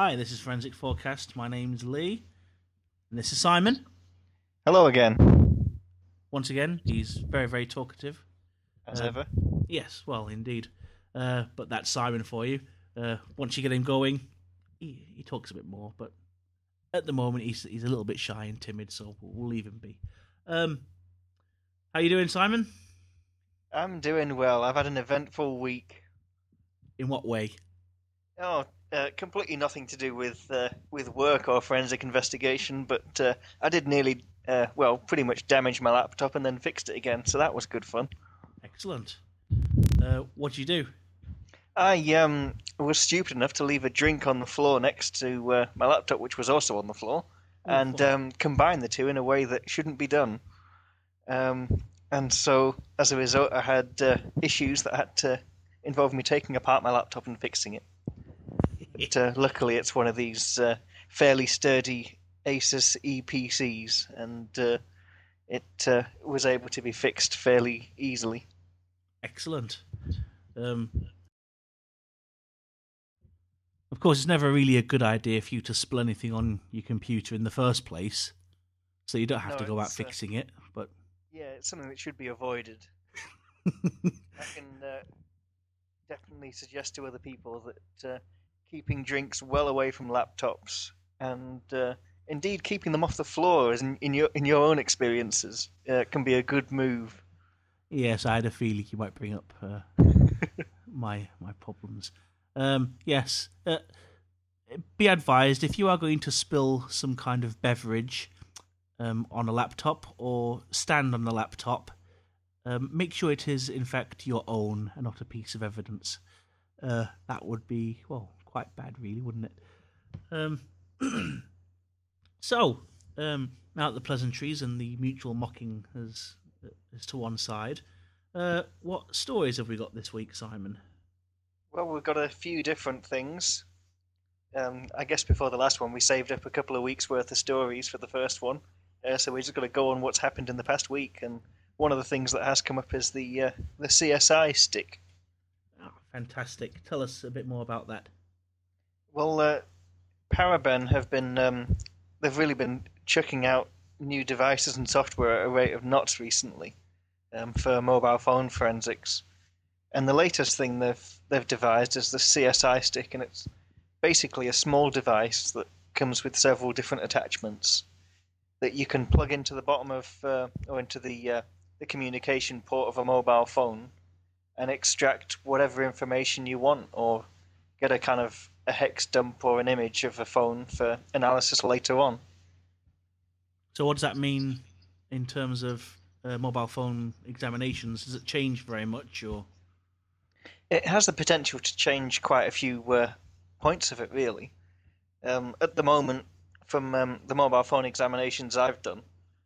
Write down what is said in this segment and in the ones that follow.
Hi, this is Forensic Forecast. My name's Lee, and this is Simon. Hello again. Once again, he's very, very talkative. As ever. Yes, well, indeed. But that's Simon for you. Once you get him going, he talks a bit more, but at the moment he's a little bit shy and timid, so we'll leave him be. How you doing, Simon? I'm doing well. I've had an eventful week. In what way? Completely nothing to do with work or forensic investigation, but I did nearly, pretty much damage my laptop and then fixed it again, so that was good fun. Excellent. What'd you do? I was stupid enough to leave a drink on the floor next to my laptop, which was also on the floor, and combine the two in a way that shouldn't be done. And so, as a result, I had issues that had to involve me taking apart my laptop and fixing it. But, luckily, it's one of these fairly sturdy Asus EPCs, and it was able to be fixed fairly easily. Excellent. Of course, it's never really a good idea for you to spill anything on your computer in the first place, so you don't have to go out fixing it. But yeah, it's something that should be avoided. I can definitely suggest to other people that keeping drinks well away from laptops and indeed keeping them off the floor, as in your own experiences, can be a good move. Yes, I had a feeling you might bring up my problems. Yes, be advised, if you are going to spill some kind of beverage on a laptop or stand on the laptop, make sure it is in fact your own and not a piece of evidence. That would be, well, quite bad really, wouldn't it? So, now that the pleasantries and the mutual mocking is to one side, what stories have we got this week, Simon? Well, we've got a few different things. I guess before the last one, we saved up a couple of weeks' worth of stories for the first one. So we're just going to go on what's happened in the past week. And one of the things that has come up is the CSI stick. Oh, fantastic. Tell us a bit more about that. Well, Paraben they've really been chucking out new devices and software at a rate of knots recently for mobile phone forensics. And the latest thing they've devised is the CSI stick, and it's basically a small device that comes with several different attachments that you can plug into the bottom of or into the communication port of a mobile phone and extract whatever information you want, or get a kind of a hex dump or an image of a phone for analysis later on. So what does that mean in terms of mobile phone examinations? Does it change very much, or? It has the potential to change quite a few points of it, really. At the moment, from the mobile phone examinations I've done,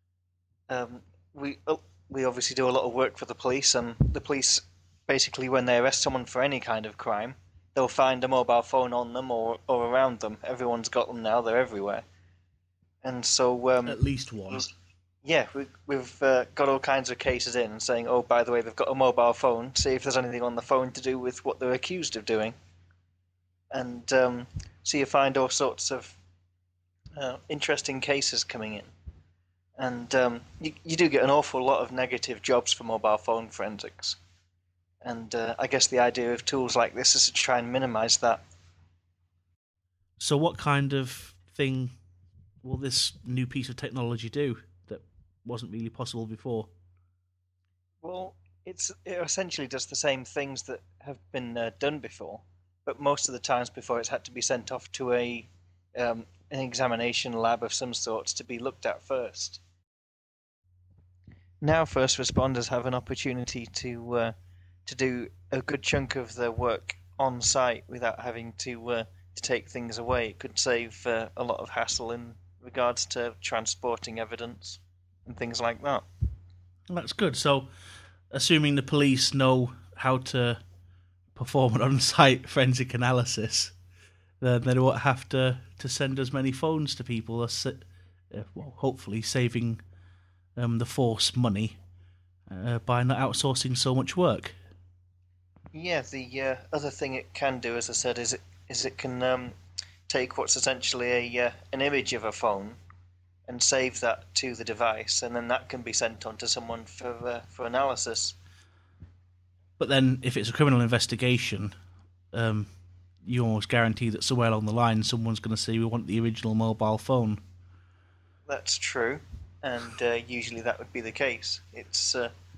we obviously do a lot of work for the police, and the police, basically, when they arrest someone for any kind of crime, they'll find a mobile phone on them or around them. Everyone's got them now; they're everywhere. And so, at least one. Yeah, we've got all kinds of cases in saying, oh, by the way, they've got a mobile phone, see if there's anything on the phone to do with what they're accused of doing. And so you find all sorts of interesting cases coming in. And you do get an awful lot of negative jobs for mobile phone forensics. And I guess the idea of tools like this is to try and minimize that. So what kind of thing will this new piece of technology do that wasn't really possible before? Well, it essentially does the same things that have been done before, but most of the times before it's had to be sent off to an examination lab of some sort to be looked at first. Now first responders have an opportunity to do a good chunk of their work on site without having to take things away. It could save a lot of hassle in regards to transporting evidence and things like that. That's good. So, assuming the police know how to perform an on-site forensic analysis, then they won't have to send as many phones to people, hopefully saving the force money by not outsourcing so much work. Yeah, the other thing it can do, as I said, is it can take what's essentially an image of a phone and save that to the device, and then that can be sent on to someone for analysis. But then, if it's a criminal investigation, you almost guarantee that somewhere along the line, someone's going to say, "We want the original mobile phone." That's true, and usually that would be the case. It's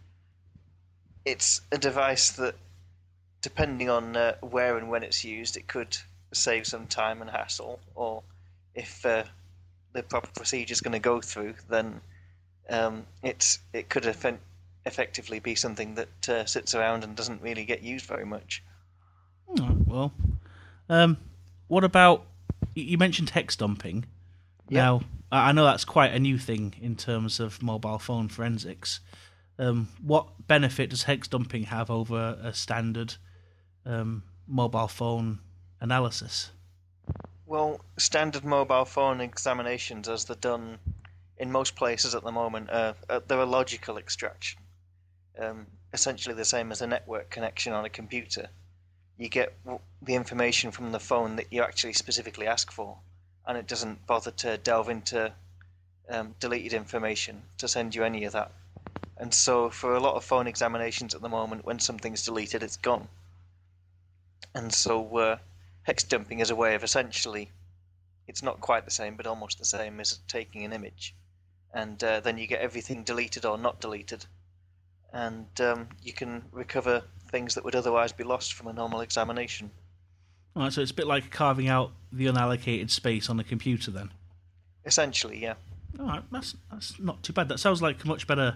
a device that, depending on where and when it's used, it could save some time and hassle, or if the proper procedure is going to go through, then it could effectively be something that sits around and doesn't really get used very much. Well, what about, you mentioned hex dumping. Yeah. Now, I know that's quite a new thing in terms of mobile phone forensics. What benefit does hex dumping have over a standard mobile phone analysis? Well, standard mobile phone examinations, as they're done in most places at the moment, they're a logical extraction. Essentially the same as a network connection on a computer. You get the information from the phone that you actually specifically ask for, and it doesn't bother to delve into deleted information to send you any of that. And so for a lot of phone examinations at the moment, when something's deleted, it's gone. And so hex dumping is a way of essentially, it's not quite the same, but almost the same as taking an image. And then you get everything deleted or not deleted. And you can recover things that would otherwise be lost from a normal examination. All right, so it's a bit like carving out the unallocated space on a computer then? Essentially, yeah. All right, that's not too bad. That sounds like a much better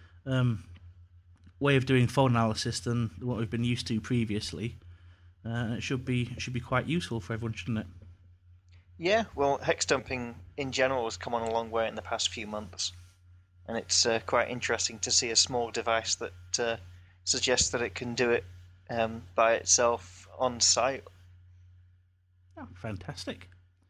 way of doing phone analysis than what we've been used to previously. It should be quite useful for everyone, shouldn't it? Yeah, well, hex dumping in general has come on a long way in the past few months, and it's quite interesting to see a small device that suggests that it can do it by itself on site. Oh, fantastic.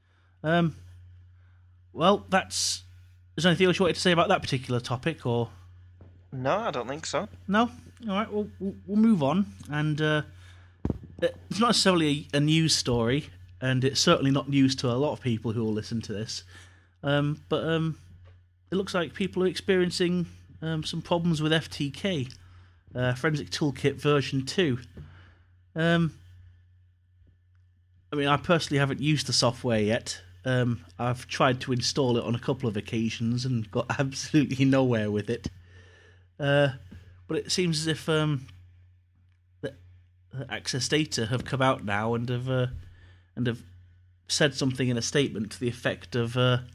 Well, is there anything else you wanted to say about that particular topic, or? No, I don't think so. No? All right, well, we'll move on. And it's not necessarily a news story, and it's certainly not news to a lot of people who will listen to this. But it looks like people are experiencing some problems with FTK, Forensic Toolkit version 2. I mean, I personally haven't used the software yet. I've tried to install it on a couple of occasions and got absolutely nowhere with it. But it seems as if the Access Data have come out now and have said something in a statement to the effect of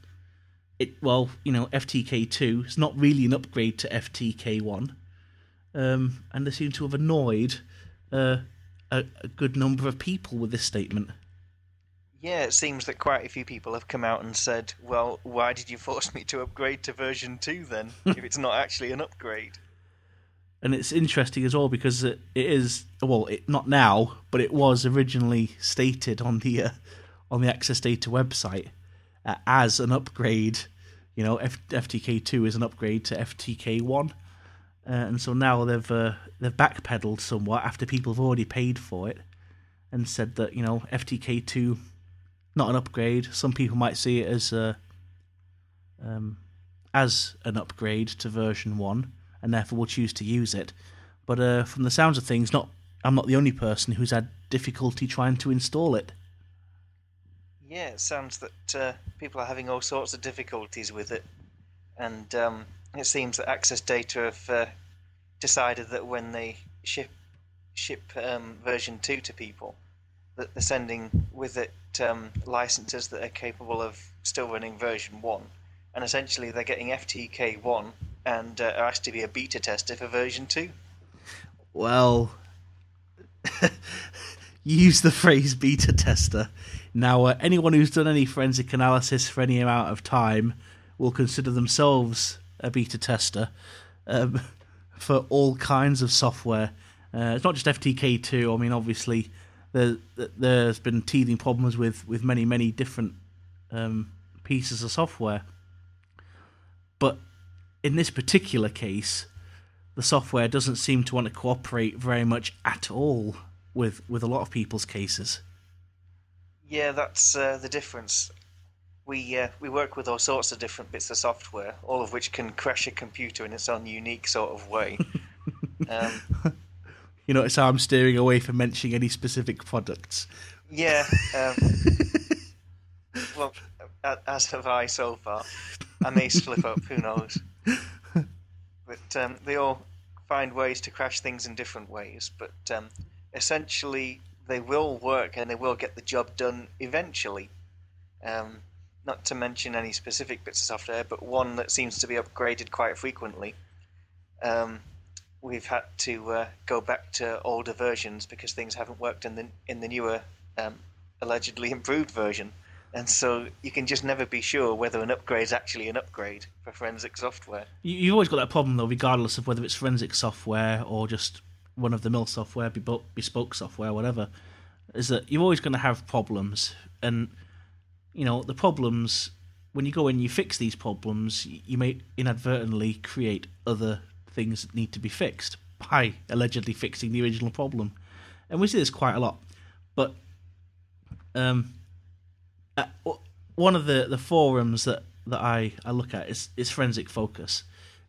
FTK2 is not really an upgrade to FTK1, and they seem to have annoyed a good number of people with this statement. Yeah, it seems that quite a few people have come out and said, well, why did you force me to upgrade to version 2 then, if it's not actually an upgrade? And it's interesting as well because it is, not now, but it was originally stated on the Access Data website as an upgrade. You know, FTK2 is an upgrade to FTK1. And so now they've backpedaled somewhat after people have already paid for it and said that, FTK2, not an upgrade. Some people might see it as an upgrade to version 1 and therefore will choose to use it. But from the sounds of things, I'm not the only person who's had difficulty trying to install it. Yeah, it sounds that people are having all sorts of difficulties with it. And it seems that Access Data have decided that when they ship version 2 to people, that they're sending with it licenses that are capable of still running version 1. And essentially they're getting FTK1 and are asked to be a beta tester for version 2. Well, use the phrase beta tester. Now, anyone who's done any forensic analysis for any amount of time will consider themselves a beta tester for all kinds of software. It's not just FTK2. I mean, obviously, there's been teething problems with many, many different pieces of software. But in this particular case, the software doesn't seem to want to cooperate very much at all with a lot of people's cases. Yeah, that's the difference. We work with all sorts of different bits of software, all of which can crash a computer in its own unique sort of way. Um, You notice how I'm steering away from mentioning any specific products. yeah, well, as have I so far. I may slip up, who knows? But they all find ways to crash things in different ways. But essentially, they will work and they will get the job done eventually. Um, Not to mention any specific bits of software, but one that seems to be upgraded quite frequently. Um, we've had to go back to older versions because things haven't worked in the newer, um, allegedly improved version. And so you can just never be sure whether an upgrade is actually an upgrade for forensic software. You've always got that problem, though, regardless of whether it's forensic software or just run-of-the-mill software, bespoke software, whatever, is that you're always going to have problems. And, the problems, when you go in and you fix these problems, you may inadvertently create other things that need to be fixed by allegedly fixing the original problem. And we see this quite a lot. But one of the forums that I look at is Forensic Focus.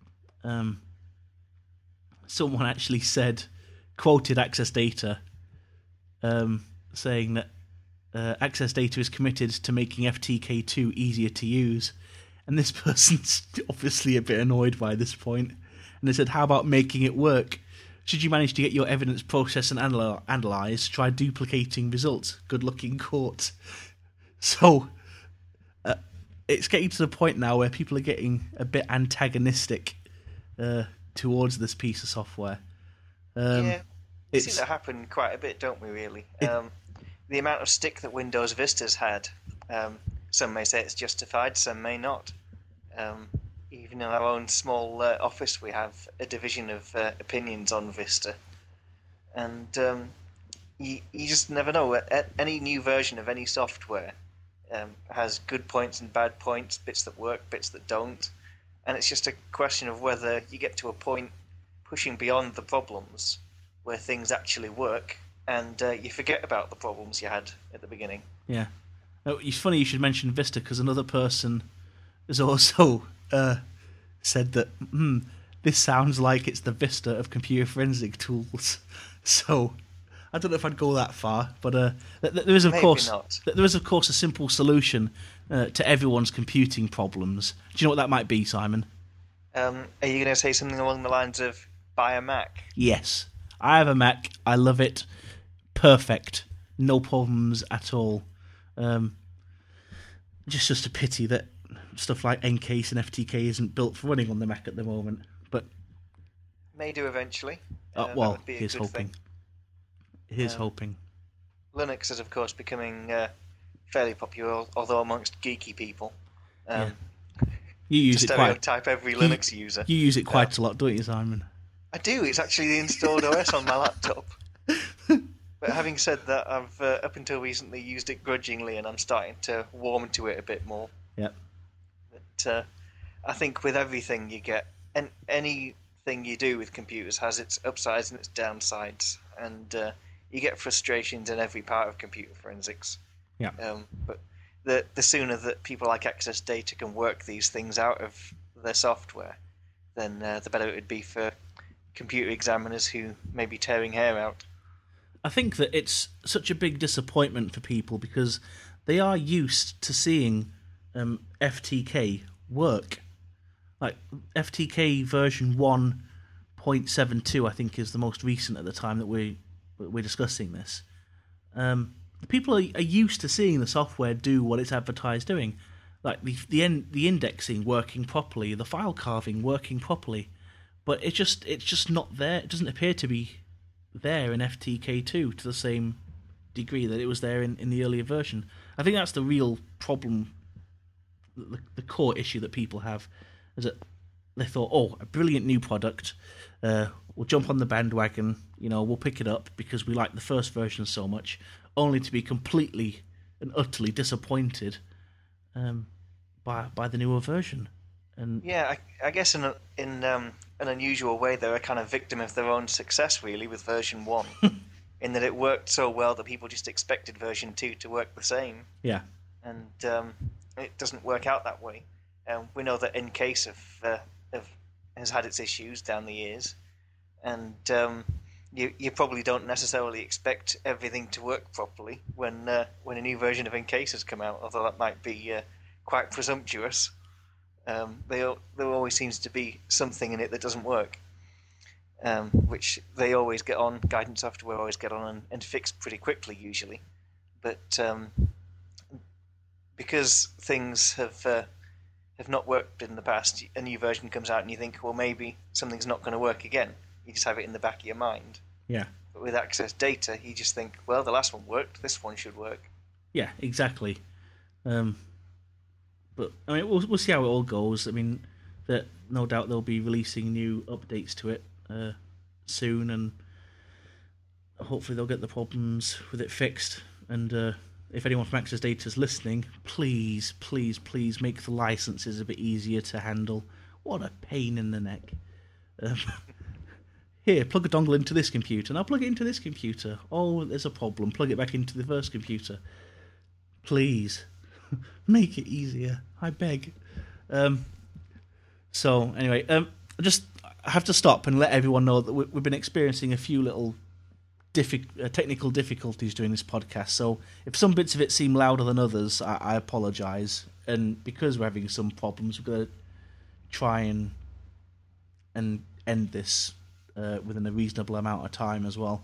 Someone actually quoted Access Data, saying that Access Data is committed to making FTK2 easier to use. And this person's obviously a bit annoyed by this point. And they said, how about making it work? Should you manage to get your evidence processed and analysed, try duplicating results. Good luck in court. So it's getting to the point now where people are getting a bit antagonistic towards this piece of software. Yeah, we see that happen quite a bit, don't we, really? The amount of stick that Windows Vista's had, some may say it's justified, some may not. Even in our own small office, we have a division of opinions on Vista. And you just never know. Any new version of any software has good points and bad points, bits that work, bits that don't. And it's just a question of whether you get to a point pushing beyond the problems where things actually work and you forget about the problems you had at the beginning. Yeah. It's funny you should mention Vista because another person has also said that this sounds like it's the Vista of computer forensic tools. So I don't know if I'd go that far, but there is of course a simple solution to everyone's computing problems. Do you know what that might be, Simon? Are you going to say something along the lines of buy a Mac? Yes, I have a Mac. I love it. Perfect. No problems at all. Just a pity that stuff like Encase and FTK isn't built for running on the Mac at the moment, but may do eventually. Well, here's hoping. Here's hoping. Linux is, of course, becoming fairly popular, although amongst geeky people. Yeah. You use it quite. Stereotype every Linux user. You use it quite a lot, don't you, Simon? I do. It's actually the installed OS on my laptop. But having said that, I've up until recently used it grudgingly, and I'm starting to warm to it a bit more. Yep. But I think with everything you get, and anything you do with computers has its upsides and its downsides, and you get frustrations in every part of computer forensics. Yeah. But the sooner that people like Access Data can work these things out of their software, then the better it would be for computer examiners who may be tearing hair out. I think that it's such a big disappointment for people because they are used to seeing FTK work. Like FTK version 1.72, I think, is the most recent at the time that we're discussing this. People are used to seeing the software do what it's advertised doing, like the indexing working properly, the file carving working properly, but it's just not there. It doesn't appear to be there in FTK2 to the same degree that it was there in the earlier version. I think that's the real problem, the core issue that people have, is that they thought, oh, a brilliant new product, we'll jump on the bandwagon, we'll pick it up because we like the first version so much, only to be completely and utterly disappointed by the newer version. And yeah, I guess in an unusual way, they're a kind of victim of their own success, really, with version 1. in that it worked so well that people just expected version 2 to work the same. Yeah. And it doesn't work out that way. We know that Encase has had its issues down the years, and you probably don't necessarily expect everything to work properly when a new version of Encase has come out, although that might be quite presumptuous. There always seems to be something in it that doesn't work, which they always get on, Guidance Software always get on and fix pretty quickly usually. But because things have not worked in the past, a new version comes out and you think, well, maybe something's not going to work again. You just have it in the back of your mind. Yeah. But with Access Data, you just think, well, the last one worked, this one should work. Yeah, exactly. But I mean, we'll see how it all goes. I mean, that no doubt they'll be releasing new updates to it soon, and hopefully they'll get the problems with it fixed. And if anyone from Access Data is listening, please, please, please make the licenses a bit easier to handle. What a pain in the neck. Here, plug a dongle into this computer. Now plug it into this computer. Oh, there's a problem. Plug it back into the first computer. Please, make it easier. I beg. So, anyway, I have to stop and let everyone know that we've been experiencing a few little technical difficulties during this podcast. So, if some bits of it seem louder than others, I apologise. And because we're having some problems, we're going to try and end this within a reasonable amount of time as well.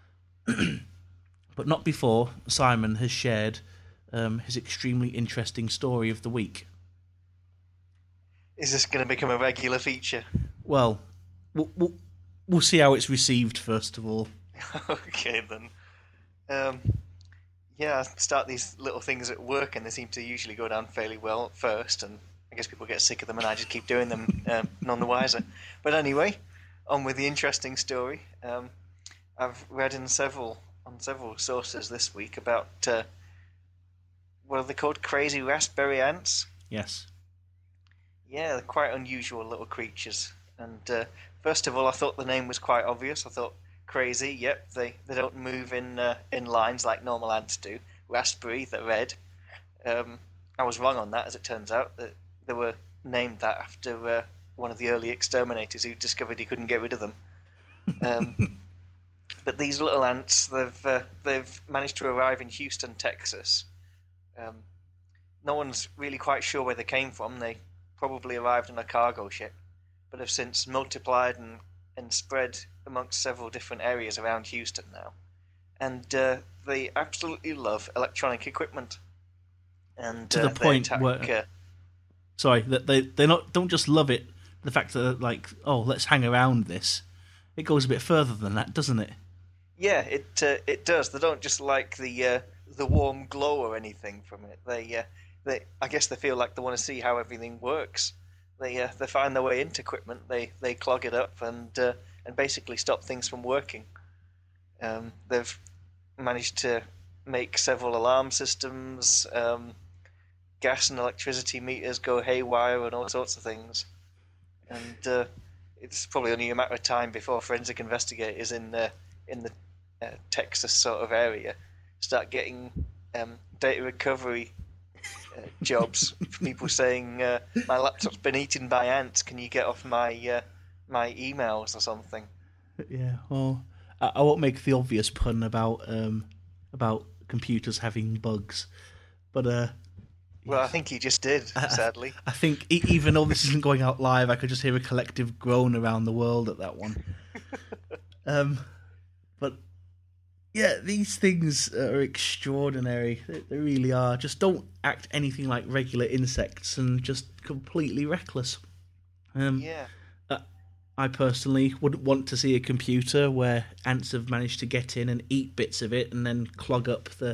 But not before Simon has shared his extremely interesting story of the week. Is this going to become a regular feature? Well, we'll see how it's received first of all. Okay, then. I start these little things at work and they seem to usually go down fairly well at first, and I guess people get sick of them and I just keep doing them, none the wiser. But anyway, on with the interesting story. I've read on several sources this week about what are they called? Crazy raspberry ants? Yes. Yeah, they're quite unusual little creatures. And first of all, I thought the name was quite obvious. I thought, crazy, yep, they don't move in lines like normal ants do. Raspberry, they're red. I was wrong on that, as it turns out. They were named that after one of the early exterminators who discovered he couldn't get rid of them. But these little ants, they've managed to arrive in Houston, Texas. No one's really quite sure where they came from. They probably arrived on a cargo ship, but have since multiplied and spread amongst several different areas around Houston now. And they absolutely love electronic equipment. And to the point where... Sorry, that they don't just love it, the fact that they're like, oh, let's hang around this. It goes a bit further than that, doesn't it? Yeah, it does. They don't just like the warm glow or anything from it. They I guess they feel like they want to see how everything works. They find their way into equipment. They clog it up and basically stop things from working. They've managed to make several alarm systems, gas and electricity meters go haywire, and all sorts of things. And it's probably only a matter of time before forensic investigators in the Texas sort of area start getting data recovery jobs for people saying, my laptop's been eaten by ants, can you get off my emails or something? Yeah, well, I won't make the obvious pun about computers having bugs, but well, I think you just did, sadly. I think even though this isn't going out live, I could just hear a collective groan around the world at that one. But yeah, these things are extraordinary. They really are. Just don't act anything like regular insects and just completely reckless. Yeah. I personally wouldn't want to see a computer where ants have managed to get in and eat bits of it and then clog up the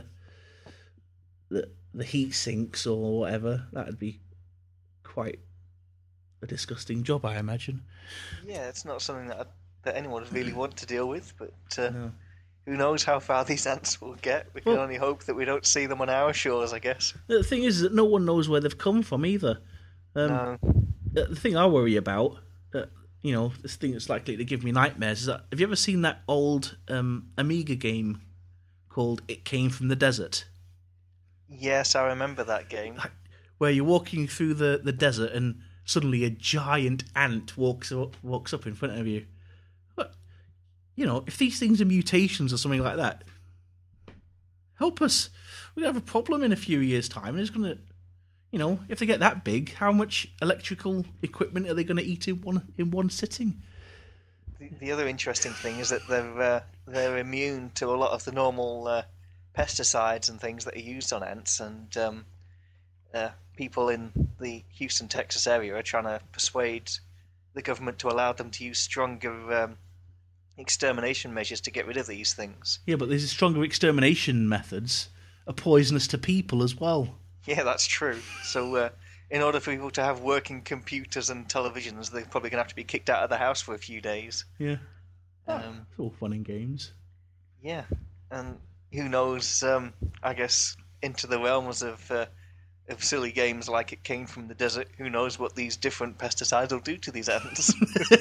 heat sinks or whatever. That would be quite a disgusting job, I imagine. Yeah, it's not something that anyone would really want to deal with, but No. who knows how far these ants will get. We can only hope that we don't see them on our shores, I guess. The thing is that no one knows where they've come from either. No. The thing I worry about this thing that's likely to give me nightmares is that, have you ever seen that old Amiga game called It Came from the Desert? Yes, I remember that game. Where you're walking through the desert and suddenly a giant ant walks up in front of you. But, if these things are mutations or something like that, help us. We're going to have a problem in a few years' time. And it's going to, if they get that big, how much electrical equipment are they going to eat in one sitting? The other interesting thing is that they're immune to a lot of the normal pesticides and things that are used on ants, and people in the Houston, Texas area are trying to persuade the government to allow them to use stronger extermination measures to get rid of these things. Yeah, but these stronger extermination methods are poisonous to people as well. Yeah, that's true. So in order for people to have working computers and televisions, they're probably going to have to be kicked out of the house for a few days. Yeah. It's all fun and games. Yeah, and who knows, I guess, into the realms of silly games like It Came from the Desert, who knows what these different pesticides will do to these ants.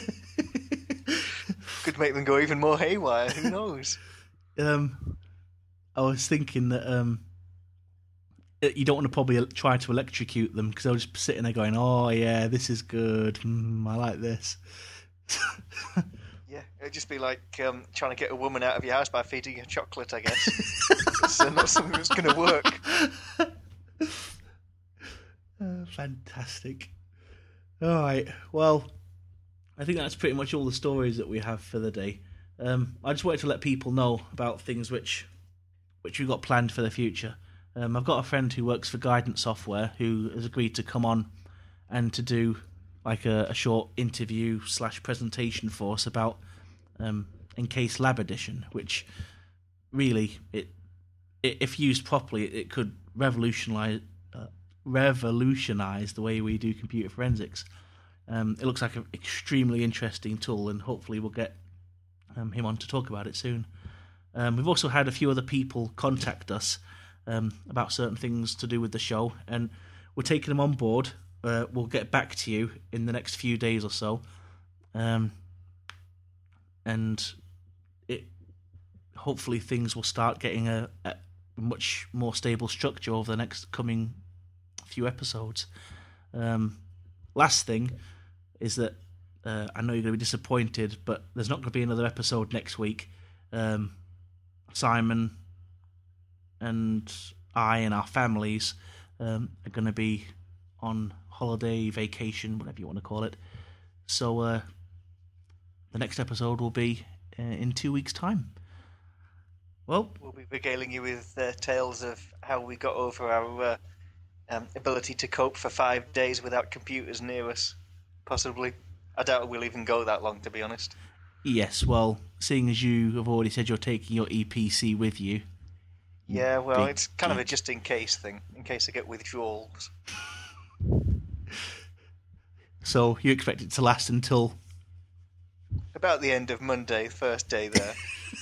Could make them go even more haywire, who knows? I was thinking that you don't want to probably try to electrocute them, because they'll just be sitting there going, oh yeah, this is good, I like this. Yeah, it'd just be like trying to get a woman out of your house by feeding her chocolate, I guess. It's not something that's going to work. Fantastic. All right, well, I think that's pretty much all the stories that we have for the day. I just wanted to let people know about things which we've got planned for the future. I've got a friend who works for Guidance Software who has agreed to come on and to do like a short interview / presentation for us about Encased Lab Edition, which really, if used properly, it could revolutionize the way we do computer forensics. It looks like an extremely interesting tool, and hopefully we'll get him on to talk about it soon. We've also had a few other people contact us about certain things to do with the show, and we're taking them on board. We'll get back to you in the next few days or so, and hopefully things will start getting a much more stable structure over the next coming few episodes. Last thing is that I know you're going to be disappointed, but there's not going to be another episode next week. Simon and I and our families are going to be on holiday, vacation, whatever you want to call it. So the next episode will be in 2 weeks' time. Well, we'll be regaling you with tales of how we got over our ability to cope for 5 days without computers near us, possibly. I doubt we'll even go that long, to be honest. Yes, well, seeing as you have already said you're taking your EPC with you. Yeah, well, it's kind of a just-in-case thing, in case I get withdrawals. So you expect it to last until? About the end of Monday, first day there.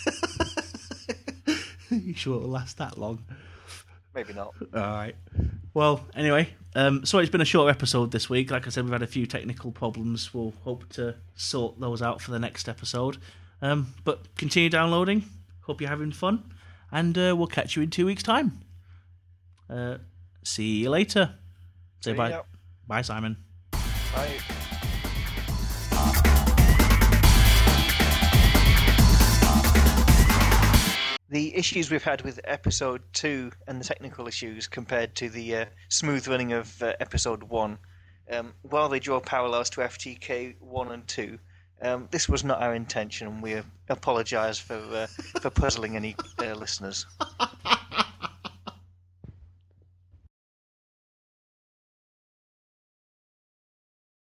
You sure it'll last that long? Maybe not. All right. Well, anyway, sorry it's been a short episode this week. Like I said, we've had a few technical problems. We'll hope to sort those out for the next episode. But continue downloading. Hope you're having fun. And we'll catch you in 2 weeks' time. See you later. Say bye. Ya. Bye, Simon. Bye. The issues we've had with episode 2 and the technical issues compared to the smooth running of episode 1, while they draw parallels to FTK 1 and 2, this was not our intention, and we apologise for puzzling any listeners.